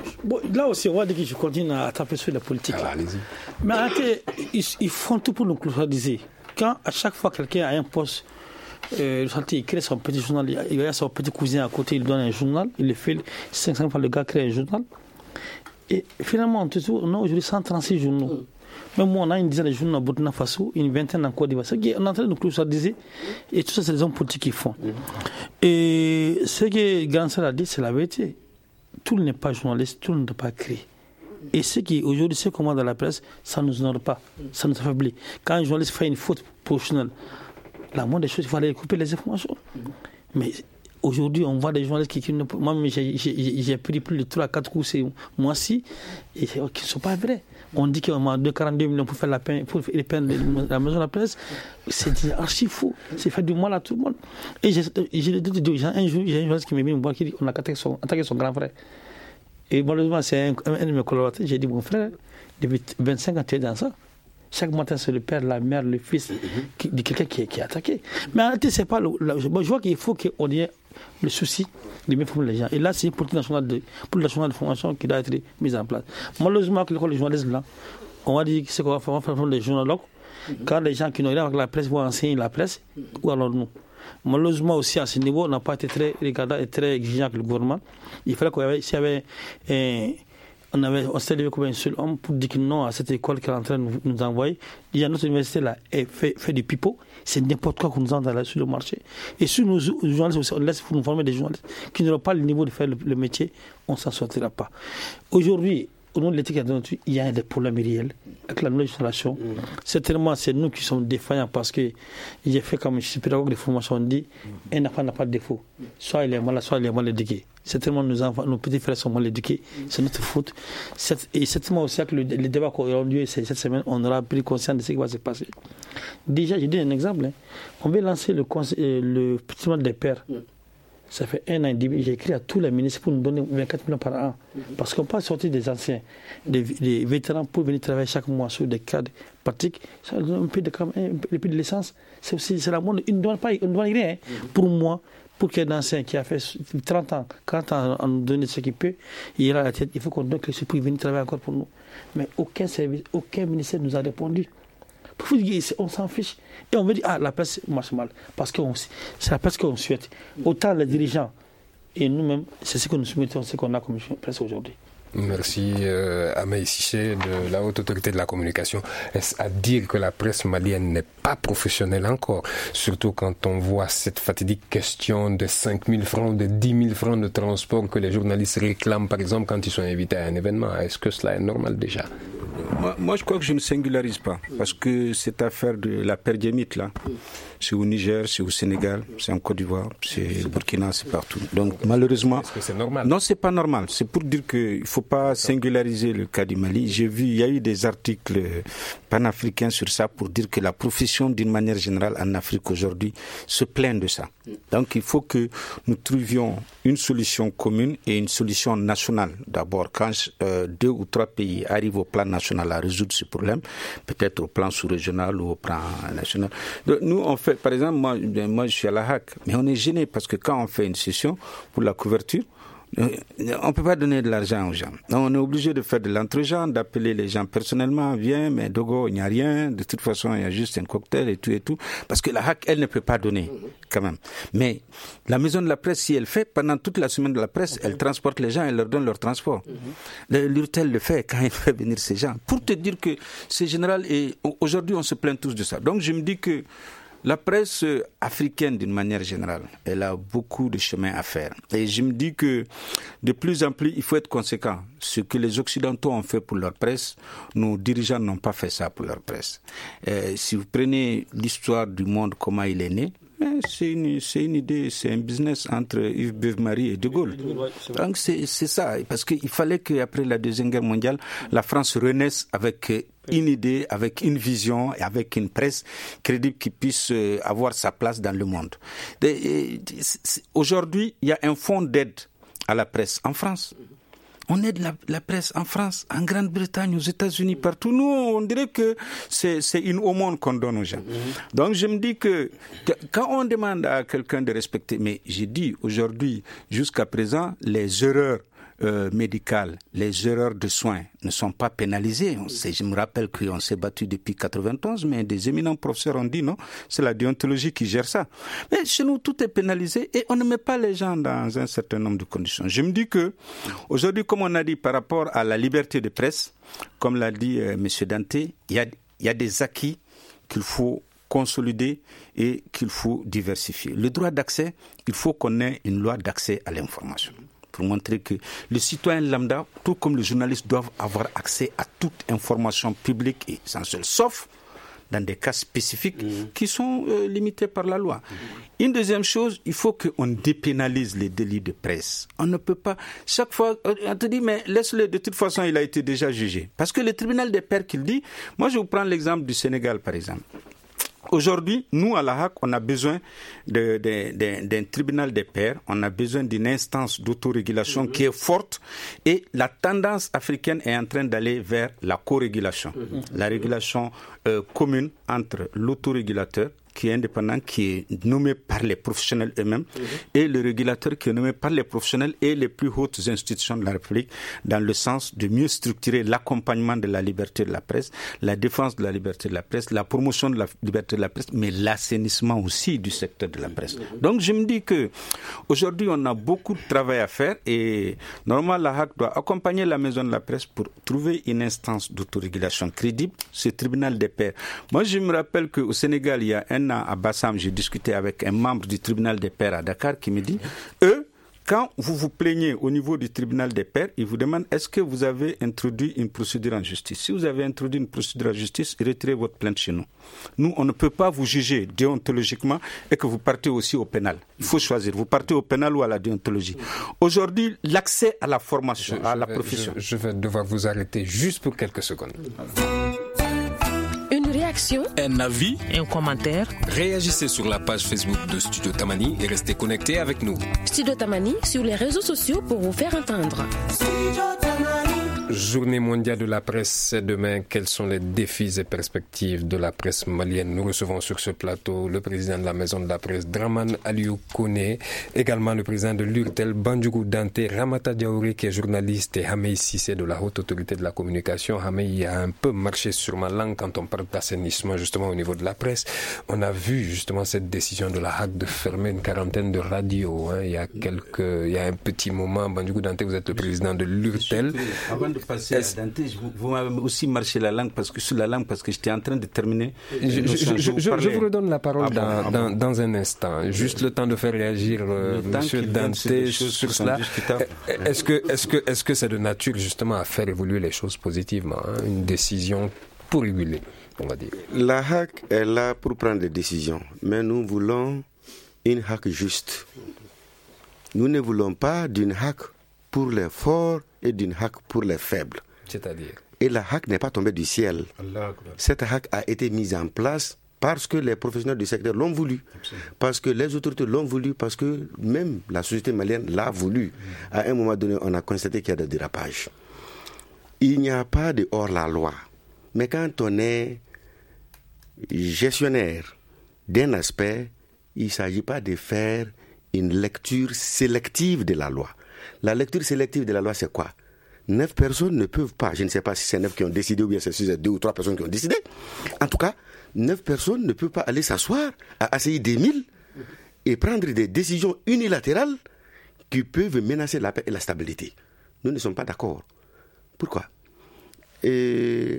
Bon, là aussi, on va dire que je continue à taper sur la politique. Ah, allez-y. Mais en réalité, ils, ils font tout pour nous cloisonner. Quand à chaque fois quelqu'un a un poste, euh, il crée son petit journal, il y a son petit cousin à côté, il donne un journal, il le fait cinq cents fois, le gars crée un journal. Et finalement, on a aujourd'hui cent trente-six journaux. Même moi, on a une dizaine de journaux à Burkina Faso, une vingtaine en Côte d'Ivoire. C'est qu'on est en train de nous cloisonner. Et tout ça, c'est les hommes politiques qui font. Et ce que Gansel a dit, c'est la vérité. Tout n'est pas journaliste, tout n'est pas écrit. Et ce qui aujourd'hui, c'est comment dans la presse, ça ne nous honore pas, ça nous affaiblit. Quand un journaliste fait une faute professionnelle, la moindre des choses, il faut aller couper les informations. Mais aujourd'hui, on voit des journalistes qui, qui ne, moi, j'ai, j'ai, j'ai pris plus de trois à quatre coups ces mois-ci, et qui ne sont pas vrais. On dit qu'on a deux virgule quarante-deux millions pour faire la peine, pour les peines de la maison de la presse. C'est archi fou. C'est faire du mal à tout le monde. Et j'ai, j'ai dit, un jour, j'ai un journaliste qui m'a mis une boîte qui dit qu'on a attaqué son, attaqué son grand frère. Et malheureusement, c'est un, un de mes collaborateurs. J'ai dit, mon frère, depuis vingt-cinq ans, tu es dans ça. Chaque matin, c'est le père, la mère, le fils qui, de quelqu'un qui, qui est attaqué. Mais en réalité, c'est pas le, la, je vois qu'il faut qu'on ait le souci de bien former les gens. Et là, c'est une politique nationale de, pour nationale de formation qui doit être mise en place. Malheureusement, que les journalistes là, on va dire que c'est qu'on va faire, on va faire les journalistes. Quand les gens qui n'ont rien avec la presse vont enseigner la presse, ou alors nous. Malheureusement aussi à ce niveau, on n'a pas été très regardant et très exigeant avec le gouvernement. Il fallait qu'il y avait, s'il y avait un, on avait, on s'était levé comme un seul homme pour dire que non à cette école qui est en train de nous, nous envoyer. Déjà, notre université là fait, fait du pipeau. C'est n'importe quoi qu'on nous envoie sur le marché. Et sur nos journalistes aussi, on laisse pour nous former des journalistes qui n'auront pas le niveau de faire le, le métier, on ne s'en sortira pas. Aujourd'hui, au nom de l'éthique, il y a des problèmes réels avec la nouvelle génération. Mmh. Certainement, c'est nous qui sommes défaillants parce que j'ai fait comme je suis pédagogue de formation, on dit un enfant n'a pas de défaut. Soit il est malade, soit il est mal éduqué. Certainement, nos enfants, nos petits frères sont mal éduqués. C'est notre faute. Et certainement aussi, avec le, le débat qui aura lieu cette semaine, on aura pris conscience de ce qui va se passer. Déjà, je dis un exemple. Hein. On veut lancer le, le petit monde des pères. Mmh. Ça fait un an et demi, j'ai écrit à tous les ministres pour nous donner vingt-quatre millions par an. Mm-hmm. Parce qu'on peut sortir des anciens, des, des vétérans pour venir travailler chaque mois sur des cadres pratiques. Ça donne un peu de, un peu de l'essence. C'est aussi c'est la monnaie. Ils ne donnent pas, ils ne donnent rien. Hein. Mm-hmm. Pour moi, pour qu'il y ait un ancien qui a fait trente ans, quarante ans à nous donner ce qu'il peut, il ira à la tête. Il faut qu'on donne quelque chose pour venir travailler encore pour nous. Mais aucun service, aucun ministère ne nous a répondu. On s'en fiche. Et on veut dire, ah, la presse marche mal. Parce que c'est la presse qu'on souhaite. Autant les dirigeants et nous-mêmes, c'est ce que nous soumettons, ce qu'on a comme presse aujourd'hui. Merci euh, Amaï Siché de la Haute Autorité de la Communication. Est-ce à dire que la presse malienne n'est pas professionnelle encore? Surtout quand on voit cette fatidique question de cinq mille francs, de dix mille francs de transport que les journalistes réclament par exemple quand ils sont invités à un événement. Est-ce que cela est normal déjà? Moi, moi, je crois que je ne singularise pas, parce que cette affaire de la perdiémite, là, c'est au Niger, c'est au Sénégal, c'est en Côte d'Ivoire, c'est au Burkina, c'est partout. Donc, malheureusement... Est-ce que c'est normal? Non, c'est pas normal. C'est pour dire qu'il ne faut pas singulariser le cas du Mali. J'ai vu, il y a eu des articles panafricains sur ça pour dire que la profession, d'une manière générale, en Afrique aujourd'hui, se plaint de ça. Donc, il faut que nous trouvions une solution commune et une solution nationale. D'abord, quand euh, deux ou trois pays arrivent au plan national à résoudre ce problème, peut-être au plan sous-régional ou au plan national. Donc, nous, on fait, par exemple, moi, moi, je suis à la H A C, mais on est gêné parce que quand on fait une session pour la couverture, on ne peut pas donner de l'argent aux gens. On est obligé de faire de l'entre-gens, d'appeler les gens personnellement, viens, mais Dogo, il n'y a rien, de toute façon, il y a juste un cocktail et tout et tout, parce que la H A C, elle ne peut pas donner, quand même. Mais la maison de la presse, si elle fait, pendant toute la semaine de la presse, elle transporte les gens, elle leur donne leur transport. Mm-hmm. L'Urtel le fait quand il fait venir ces gens. Pour te dire que c'est général, et aujourd'hui, on se plaint tous de ça. Donc, je me dis que la presse africaine, d'une manière générale, elle a beaucoup de chemin à faire. Et je me dis que de plus en plus, il faut être conséquent. Ce que les Occidentaux ont fait pour leur presse, nos dirigeants n'ont pas fait ça pour leur presse. Euh, si vous prenez l'histoire du monde, comment il est né, c'est une, c'est une idée, c'est un business entre Yves Beuve-Marie et De Gaulle. Donc c'est, c'est ça, parce qu'il fallait qu'après la Deuxième Guerre mondiale, la France renaisse avec une idée, avec une vision et avec une presse crédible qui puisse avoir sa place dans le monde. Aujourd'hui, il y a un fonds d'aide à la presse en France. On aide la, la presse en France, en Grande-Bretagne, aux États-Unis, partout. Nous, on dirait que c'est, c'est une aumône qu'on donne aux gens. Mm-hmm. Donc, je me dis que, que quand on demande à quelqu'un de respecter, mais j'ai dit aujourd'hui, jusqu'à présent, les erreurs euh, médicale, les erreurs de soins ne sont pas pénalisées. On sait, je me rappelle qu'on s'est battu depuis quatre-vingt-onze, mais des éminents professeurs ont dit non, c'est la déontologie qui gère ça. Mais chez nous, tout est pénalisé et on ne met pas les gens dans un certain nombre de conditions. Je me dis que aujourd'hui, comme on a dit par rapport à la liberté de presse, comme l'a dit euh, M. Dante, il y a, il y a des acquis qu'il faut consolider et qu'il faut diversifier. Le droit d'accès, il faut qu'on ait une loi d'accès à l'information pour montrer que les citoyens lambda, tout comme les journalistes, doivent avoir accès à toute information publique et essentielle, sauf dans des cas spécifiques mmh. qui sont euh, limités par la loi. Mmh. Une deuxième chose, il faut qu'on dépénalise les délits de presse. On ne peut pas, chaque fois, on te dit, mais laisse-le, de toute façon, il a été déjà jugé. Parce que le tribunal des pairs qu'il dit, moi je vous prends l'exemple du Sénégal, par exemple. Aujourd'hui, nous, à la H A C, on a besoin de, de, de, d'un tribunal des pairs, on a besoin d'une instance d'autorégulation mmh. qui est forte et la tendance africaine est en train d'aller vers la co-régulation, mmh. la régulation euh, commune entre l'autorégulateur qui est indépendant, qui est nommé par les professionnels eux-mêmes, mmh. et le régulateur qui est nommé par les professionnels et les plus hautes institutions de la République, dans le sens de mieux structurer l'accompagnement de la liberté de la presse, la défense de la liberté de la presse, la promotion de la liberté de la presse, mais l'assainissement aussi du secteur de la presse. Mmh. Donc je me dis que aujourd'hui on a beaucoup de travail à faire et normalement la H A C doit accompagner la maison de la presse pour trouver une instance d'autorégulation crédible, ce tribunal des pairs. Moi je me rappelle qu'au Sénégal il y a un à Bassam, j'ai discuté avec un membre du tribunal des pairs à Dakar qui me dit, eux, quand vous vous plaignez au niveau du tribunal des pairs, ils vous demandent est-ce que vous avez introduit une procédure en justice. Si vous avez introduit une procédure en justice, retirez votre plainte chez nous. Nous, on ne peut pas vous juger déontologiquement et que vous partez aussi au pénal. Il faut choisir. Vous partez au pénal ou à la déontologie. Aujourd'hui, l'accès à la formation, je, à je la vais, profession. Je, je vais devoir vous arrêter juste pour quelques secondes. Une réaction, un avis, un commentaire. Réagissez sur la page Facebook de Studio Tamani et restez connectés avec nous. Studio Tamani sur les réseaux sociaux pour vous faire entendre. Journée mondiale de la presse, c'est demain. Quels sont les défis et perspectives de la presse malienne? Nous recevons sur ce plateau le président de la maison de la presse, Dramane Aliou Koné, également le président de l'U R T E L, Bandjougou Dante, Ramata Diaouré qui est journaliste et Hamei Sissé de la Haute Autorité de la Communication. Hamei a un peu marché sur ma langue quand on parle d'assainissement justement au niveau de la presse. On a vu justement cette décision de la H A C de fermer une quarantaine de radios. Hein. Il y a quelques, il y a un petit moment, Bandjougou Dante, vous êtes le président de l'U R T E L. De passer à Dante, vous, vous m'avez aussi marché la langue parce que sur la langue parce que j'étais en train de terminer. Je, je, je, je, je, je vous redonne la parole ah dans, bon, ah dans, bon. dans un instant. Juste le temps de faire réagir euh, Monsieur Dante sur cela. Est-ce que, est-ce que, est-ce que c'est de nature justement à faire évoluer les choses positivement, hein, une décision pour réguler, on va dire. La H A C est là pour prendre des décisions, mais nous voulons une H A C juste. Nous ne voulons pas d'une H A C pour les forts et d'une H A C pour les faibles. C'est-à-dire? Et la H A C n'est pas tombée du ciel. Allah. Cette H A C a été mise en place parce que les professionnels du secteur l'ont voulu, absolument, parce que les autorités l'ont voulu, parce que même la société malienne l'a voulu. Mmh. À un moment donné, on a constaté qu'il y a des dérapages. Il n'y a pas de hors-la-loi. Mais quand on est gestionnaire d'un aspect, il ne s'agit pas de faire une lecture sélective de la loi. La lecture sélective de la loi, c'est quoi? Neuf personnes ne peuvent pas, je ne sais pas si c'est neuf qui ont décidé ou bien c'est deux ou trois personnes qui ont décidé. En tout cas, neuf personnes ne peuvent pas aller s'asseoir à A C I des mille et prendre des décisions unilatérales qui peuvent menacer la paix et la stabilité. Nous ne sommes pas d'accord. Pourquoi? Et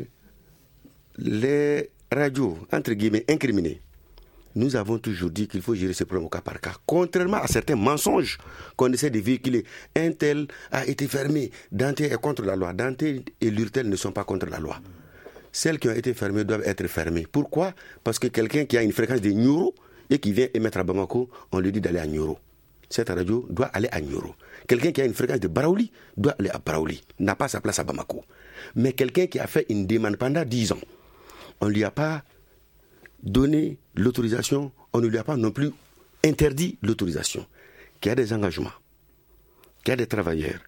les radios, entre guillemets, incriminées, nous avons toujours dit qu'il faut gérer ce problème au cas par cas. Contrairement à certains mensonges qu'on essaie de véhiculer. Un tel a été fermé. Dante est contre la loi. Dante et l'U R T E L ne sont pas contre la loi. Celles qui ont été fermées doivent être fermées. Pourquoi? Parce que quelqu'un qui a une fréquence de Nioro et qui vient émettre à Bamako, on lui dit d'aller à Nioro. Cette radio doit aller à Nioro. Quelqu'un qui a une fréquence de Baraouli doit aller à Baraouli. N'a pas sa place à Bamako. Mais quelqu'un qui a fait une demande pendant dix ans, on ne lui a pas donné l'autorisation, on ne lui a pas non plus interdit l'autorisation, qu'il y a des engagements, qu'il y a des travailleurs.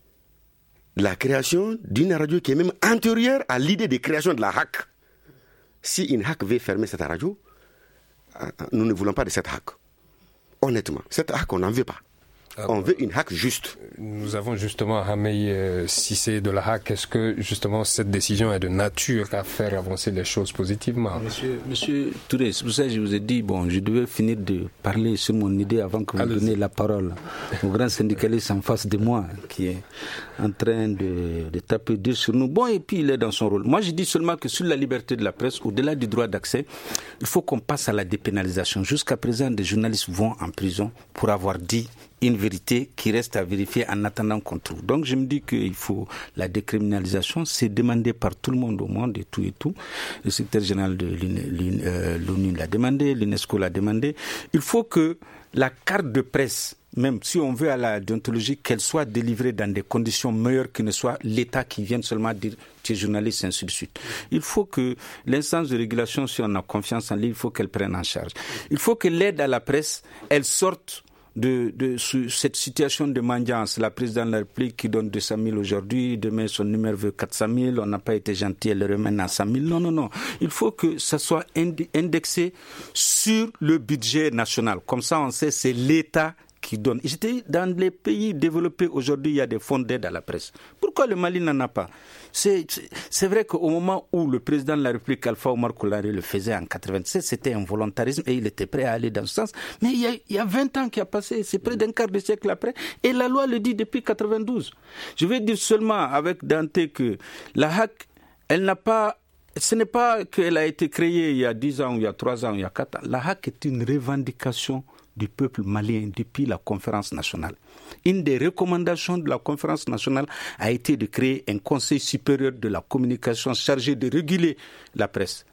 La création d'une radio qui est même antérieure à l'idée de création de la H A C. Si une H A C veut fermer cette radio, nous ne voulons pas de cette H A C. Honnêtement, cette H A C, on n'en veut pas. Ah, on veut une H A C juste. Nous avons justement Hamey euh, Cissé de la H A C. Est-ce que justement cette décision est de nature à faire avancer les choses positivement? Monsieur, monsieur Touré, c'est pour ça que je vous ai dit, bon, je devais finir de parler sur mon idée avant que vous Allez-y. donniez la parole au grand syndicaliste en face de moi qui est en train de, de taper dur sur nous. Bon, et puis il est dans son rôle. Moi, je dis seulement que sur la liberté de la presse, au-delà du droit d'accès, il faut qu'on passe à la dépénalisation. Jusqu'à présent, des journalistes vont en prison pour avoir dit une vérité qui reste à vérifier en attendant qu'on trouve. Donc je me dis qu'il faut la décriminalisation, c'est demandé par tout le monde au monde et tout et tout. Le secrétaire général de l'ONU l'a demandé, l'UNESCO l'a demandé. Il faut que la carte de presse, même si on veut à la déontologie, qu'elle soit délivrée dans des conditions meilleures que ne soit l'État qui vienne seulement dire tu es journaliste, ainsi de suite. Il faut que l'instance de régulation, si on a confiance en lui, il faut qu'elle prenne en charge. Il faut que l'aide à la presse, elle sorte de, de, de cette situation de mendiance. La présidente de la République qui donne deux cent mille aujourd'hui, demain son numéro veut quatre cent mille, on n'a pas été gentil, elle le remet à cent mille. Non, non, non. Il faut que ça soit indexé sur le budget national. Comme ça, on sait c'est l'État qui donne. J'étais dans les pays développés aujourd'hui, il y a des fonds d'aide à la presse. Pourquoi le Mali n'en a pas? C'est, c'est, c'est vrai qu'au moment où le président de la République, Alpha Omar Koulari, le faisait en quatre-vingt-sept, c'était un volontarisme et il était prêt à aller dans ce sens. Mais il y a, il y a vingt ans qui a passé, c'est près d'un quart de siècle après, et la loi le dit depuis quatre-vingt-douze. Je vais dire seulement avec Dante que la H A C, elle n'a pas, ce n'est pas qu'elle a été créée il y a dix ans, il y a trois ans, il y a quatre ans. La H A C est une revendication du peuple malien depuis la conférence nationale. Une des recommandations de la conférence nationale a été de créer un conseil supérieur de la communication chargé de réguler la presse.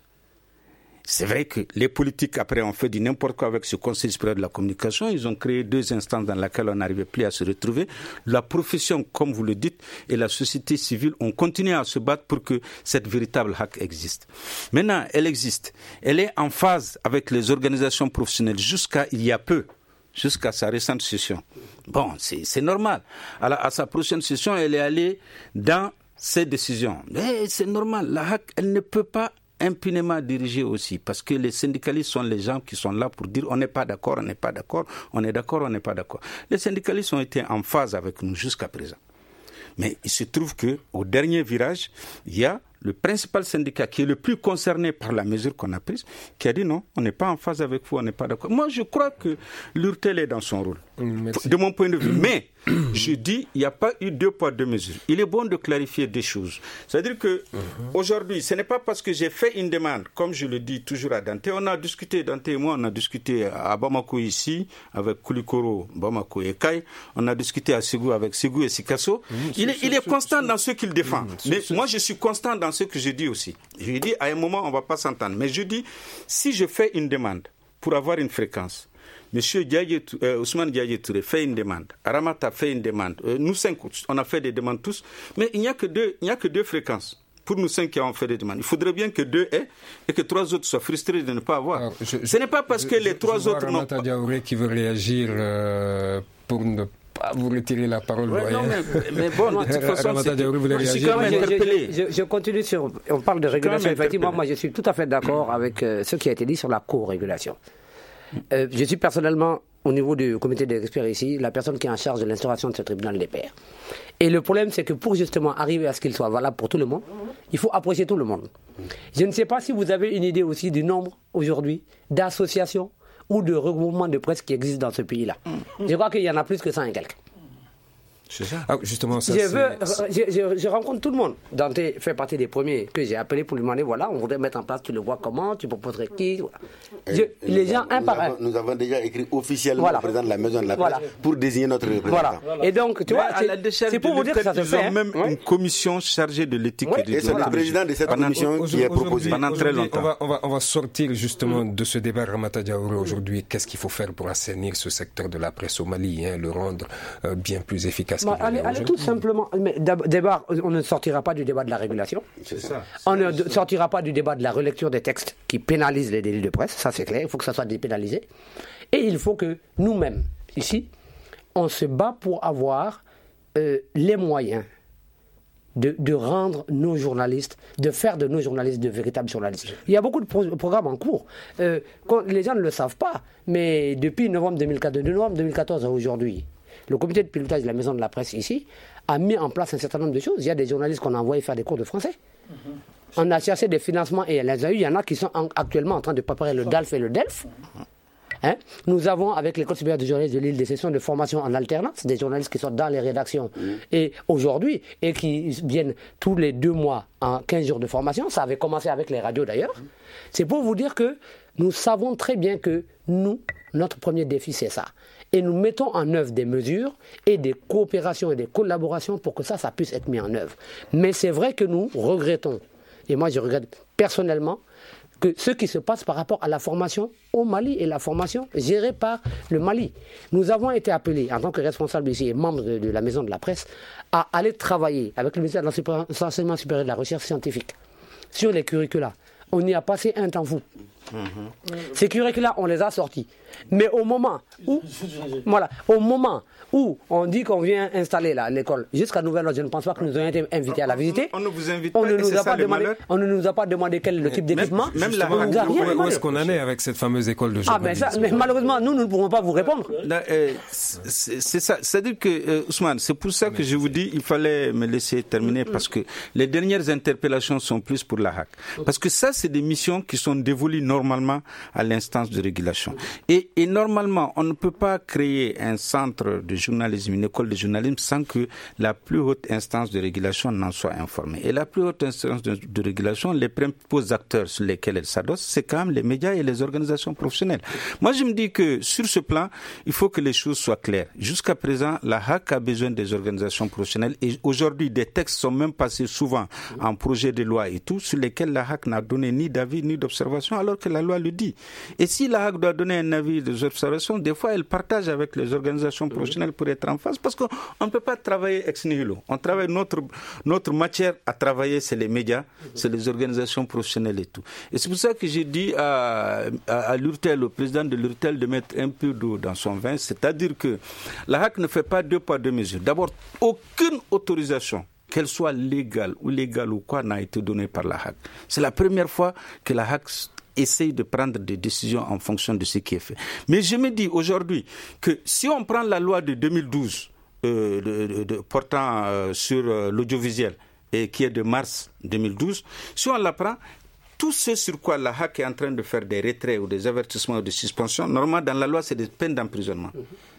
C'est vrai que les politiques, après, ont fait du n'importe quoi avec ce Conseil supérieur de la communication. Ils ont créé deux instances dans lesquelles on n'arrivait plus à se retrouver. La profession, comme vous le dites, et la société civile ont continué à se battre pour que cette véritable H A C existe. Maintenant, elle existe. Elle est en phase avec les organisations professionnelles jusqu'à il y a peu, jusqu'à sa récente session. Bon, c'est, c'est normal. À, la, à sa prochaine session, elle est allée dans ses décisions. Mais c'est normal. La H A C, elle ne peut pas impunément dirigé aussi, parce que les syndicalistes sont les gens qui sont là pour dire on n'est pas d'accord, on n'est pas d'accord, on est d'accord, on n'est pas d'accord. Les syndicalistes ont été en phase avec nous jusqu'à présent. Mais il se trouve qu'au dernier virage, il y a le principal syndicat qui est le plus concerné par la mesure qu'on a prise, qui a dit non, on n'est pas en phase avec vous, on n'est pas d'accord. Moi, je crois que l'URTEL est dans son rôle, Merci. de mon point de vue. Mais, je dis, il n'y a pas eu deux poids, deux mesures. Il est bon de clarifier des choses. C'est-à-dire que uh-huh. aujourd'hui, ce n'est pas parce que j'ai fait une demande, comme je le dis toujours à Dante, on a discuté, Dante et moi, on a discuté à Bamako ici, avec Koulikoro, Bamako et Kai, on a discuté à Ségou avec Ségou et Sikasso. Mmh, il, est, il est constant dans ce qu'il défend. Mmh, Mais moi, je suis constant dans ce que je dis aussi. Je dis, à un moment, on ne va pas s'entendre. Mais je dis, si je fais une demande pour avoir une fréquence, Monsieur Diaye, euh, Ousmane Diaye Touré fait une demande, Aramata fait une demande, euh, nous cinq, on a fait des demandes tous, mais il n'y a que deux, il n'y a que deux fréquences. Pour nous cinq qui avons fait des demandes, il faudrait bien que deux aient et que trois autres soient frustrés de ne pas avoir. Alors, je, Ce n'est pas parce je, que les je, trois je autres n'ont pas... Diaouré qui veut réagir euh, pour ne pas vous retirer la parole. Ouais, non, mais, mais bon, de toute façon, c'est... je suis quand même interpellé. Je, je, je continue sur... On parle de régulation. Effectivement, moi, je suis tout à fait d'accord avec euh, ce qui a été dit sur la co-régulation. Euh, je suis personnellement, au niveau du comité d'experts ici, la personne qui est en charge de l'instauration de ce tribunal des pairs. Et le problème, c'est que pour justement arriver à ce qu'il soit valable pour tout le monde, il faut approcher tout le monde. Je ne sais pas si vous avez une idée aussi du nombre, aujourd'hui, d'associations ou de regroupements de presse qui existent dans ce pays-là. Je crois qu'il y en a plus que cent et quelques. C'est ça. Ah, justement, ça, je, veux, je, je, je rencontre tout le monde. Dante fait partie des premiers que j'ai appelés pour lui demander, voilà, on voudrait mettre en place, tu le vois comment, tu proposerais qui. Voilà. Je, et les gens, un par un. Nous avons déjà écrit officiellement voilà. au président de la maison de la presse voilà. pour désigner notre représentant. Voilà. Et donc, tu Mais vois, c'est, c'est pour vous dire que ça se fait. Ils ont même hein. une commission chargée de l'éthique oui. et de Et c'est voilà. le président de cette commission qui est proposé. Pendant très longtemps. On va, on, va, on va sortir justement mm. de ce débat Ramata Diaouré aujourd'hui. Qu'est-ce qu'il faut faire pour assainir ce secteur de la presse au Mali, hein, le rendre euh, bien plus efficace bah, allez, allez tout simplement, mais débat, on ne sortira pas du débat de la régulation. C'est ça. On ne ça. sortira pas du débat de la relecture des textes qui pénalisent les délits de presse. Ça, c'est clair. Il faut que ça soit dépénalisé. Et il faut que nous-mêmes, ici, on se bat pour avoir euh, les moyens de, de rendre nos journalistes, de faire de nos journalistes de véritables journalistes. Il y a beaucoup de pro- programmes en cours. Euh, les gens ne le savent pas, mais depuis novembre deux mille quatorze, de novembre deux mille quatorze à aujourd'hui, le comité de pilotage de la Maison de la Presse ici a mis en place un certain nombre de choses. Il y a des journalistes qu'on a envoyés faire des cours de français. Mm-hmm. On a cherché des financements et les a eu. Il y en a qui sont en, actuellement en train de préparer le D A L F et le D E L F. Hein? Nous avons, avec l'École supérieure de journalistes de Lille, des sessions de formation en alternance, des journalistes qui sont dans les rédactions mmh. et aujourd'hui, et qui viennent tous les deux mois en quinze jours de formation. Ça avait commencé avec les radios d'ailleurs. Mmh. C'est pour vous dire que nous savons très bien que nous, notre premier défi, c'est ça. Et nous mettons en œuvre des mesures et des coopérations et des collaborations pour que ça, ça puisse être mis en œuvre. Mais c'est vrai que nous regrettons, et moi je regrette personnellement, que ce qui se passe par rapport à la formation au Mali et la formation gérée par le Mali. Nous avons été appelés, en tant que responsables ici et membres de, de la Maison de la Presse, à aller travailler avec le ministère de l'Enseignement supérieur et de la Recherche scientifique sur les curricula. On y a passé un temps fou. Mmh. Ces curricula, on les a sortis. Mais au moment où, voilà, au moment où on dit qu'on vient installer là, l'école, jusqu'à nouvel ordre, je ne pense pas que nous ayons été invités à la visiter. On ne vous invite on pas, ne nous a pas demandé, on ne nous a pas demandé quel est le type d'équipement. Même, même la on nous a rien demandé. Où est-ce qu'on en est avec cette fameuse école de journalisme? Ah ben ça, mais malheureusement, nous, nous ne pourrons pas vous répondre. Là, euh, c'est, c'est ça. C'est-à-dire que, euh, Ousmane, c'est pour ça que je vous dis, il fallait me laisser terminer parce que les dernières interpellations sont plus pour la H A C. Parce que ça, c'est des missions qui sont dévolues normalement à l'instance de régulation. Et, et normalement, on ne peut pas créer un centre de journalisme, une école de journalisme, sans que la plus haute instance de régulation n'en soit informée. Et la plus haute instance de, de régulation, les principaux acteurs sur lesquels elle s'adosse, c'est quand même les médias et les organisations professionnelles. Moi, je me dis que sur ce plan, il faut que les choses soient claires. Jusqu'à présent, la H A C a besoin des organisations professionnelles et aujourd'hui, des textes sont même passés souvent en projet de loi et tout, sur lesquels la H A C n'a donné ni d'avis ni d'observation, alors que la loi le dit. Et si la H A C doit donner un avis des observations, des fois, elle partage avec les organisations professionnelles pour être en face, parce qu'on ne peut pas travailler ex nihilo. On travaille notre, notre matière à travailler, c'est les médias, c'est les organisations professionnelles et tout. Et c'est pour ça que j'ai dit à, à, à l'URTEL, au président de l'URTEL, de mettre un peu d'eau dans son vin, c'est-à-dire que la H A C ne fait pas deux poids, deux mesures. D'abord, aucune autorisation, qu'elle soit légale ou légale ou quoi, n'a été donnée par la H A C. C'est la première fois que la H A C essaye de prendre des décisions en fonction de ce qui est fait. Mais je me dis aujourd'hui que si on prend la loi de deux mille douze euh, de, de, de, portant euh, sur euh, l'audiovisuel et qui est de mars deux mille douze, si on la prend, tout ce sur quoi la H A C est en train de faire des retraits ou des avertissements ou des suspensions, normalement dans la loi c'est des peines d'emprisonnement.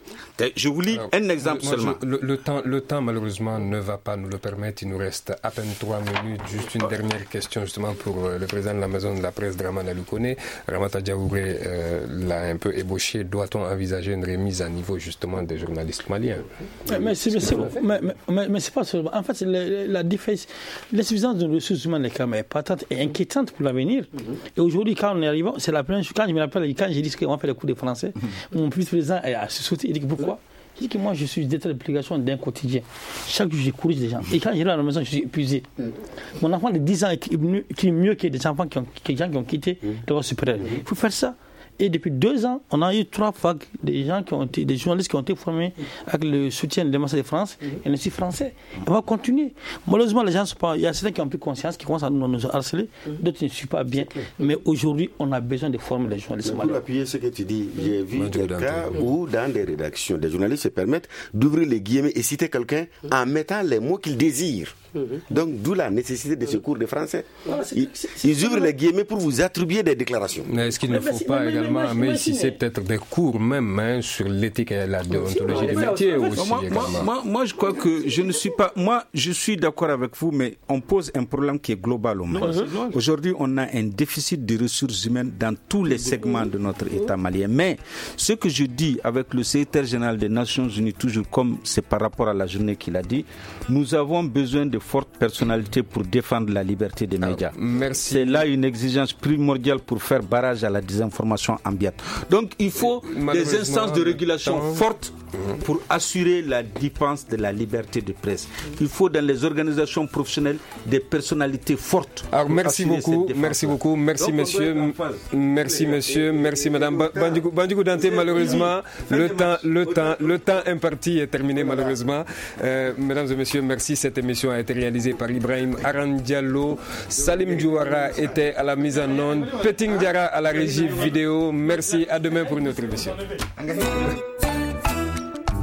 Je vous lis Alors, un exemple moi, seulement. Je, le, le, temps, le temps, malheureusement, ne va pas nous le permettre. Il nous reste à peine trois minutes. Juste une dernière question, justement, pour euh, le président de la Maison de la Presse, Dramane Alukone. Ramata Diawouré euh, l'a un peu ébauché. Doit-on envisager une remise à niveau, justement, des journalistes maliens? Mais, mais, c'est, mais, c'est, mais, mais, mais c'est pas seulement. En fait, la, la défaillance, l'insuffisance de ressources humaines est quand même patente et inquiétante pour l'avenir. Mm-hmm. Et aujourd'hui, quand on est arrivé, c'est la première chose. Quand je me rappelle, quand j'ai dit qu'on va faire le coup des Français, mm-hmm. mon vice-président a sauté. Il dit pourquoi? Je dis que moi, je suis d'état d'application d'un quotidien. Chaque jour, je corrige des gens. Et quand je rentre à la maison, je suis épuisé. Mon enfant de dix ans est mieux que des enfants qui ont, qui, gens qui ont quitté l'école supérieure. Il faut faire ça. Et depuis deux ans, on a eu trois vagues des gens qui ont été, des journalistes qui ont été formés avec le soutien de l'ambassade de France et l'Institut français. On va continuer. Malheureusement, les gens sont pas. Il y a certains qui ont pris conscience, qui commencent à nous, nous harceler, d'autres ne suivent pas bien. Mais aujourd'hui, on a besoin de former les journalistes. Pour appuyer ce que tu dis, j'ai vu des cas où dans des rédactions, des journalistes se permettent d'ouvrir les guillemets et citer quelqu'un en mettant les mots qu'ils désirent. Donc, d'où la nécessité de ce cours de français. Ils, ils ouvrent les guillemets pour vous attribuer des déclarations. Mais est-ce qu'il ne faut pas également, mais si c'est peut-être des cours même hein, sur l'éthique et la déontologie des métiers aussi moi, moi, moi, moi, je crois que je ne suis pas. Moi, je suis d'accord avec vous, mais on pose un problème qui est global au Mali. Aujourd'hui, on a un déficit de ressources humaines dans tous les segments de notre État malien. Mais ce que je dis avec le secrétaire général des Nations Unies, toujours comme c'est par rapport à la journée qu'il a dit, nous avons besoin de fortes personnalités pour défendre la liberté des médias. Merci. C'est là une exigence primordiale pour faire barrage à la désinformation ambiante. Donc il faut des instances de régulation temps... fortes pour assurer la défense de la liberté de presse. Il faut dans les organisations professionnelles des personnalités fortes. Alors merci beaucoup, merci beaucoup, merci Donc, messieurs, merci monsieur, merci madame Bandjougou Dante. Malheureusement, le temps, le temps, le temps imparti est terminé malheureusement. Euh, mesdames et messieurs, merci. Cette émission a été réalisée par Ibrahim Aran Diallo, Salim Djouara était à la mise en onde, Peting Diara à la régie vidéo. Merci, à demain pour une autre émission.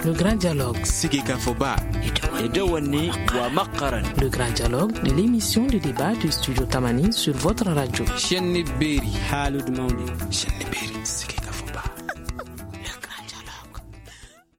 Le grand dialogue. Le grand dialogue de l'émission de débat du studio Tamani sur votre radio. Shenni Beri. Halud Maundi. Shenni Beri.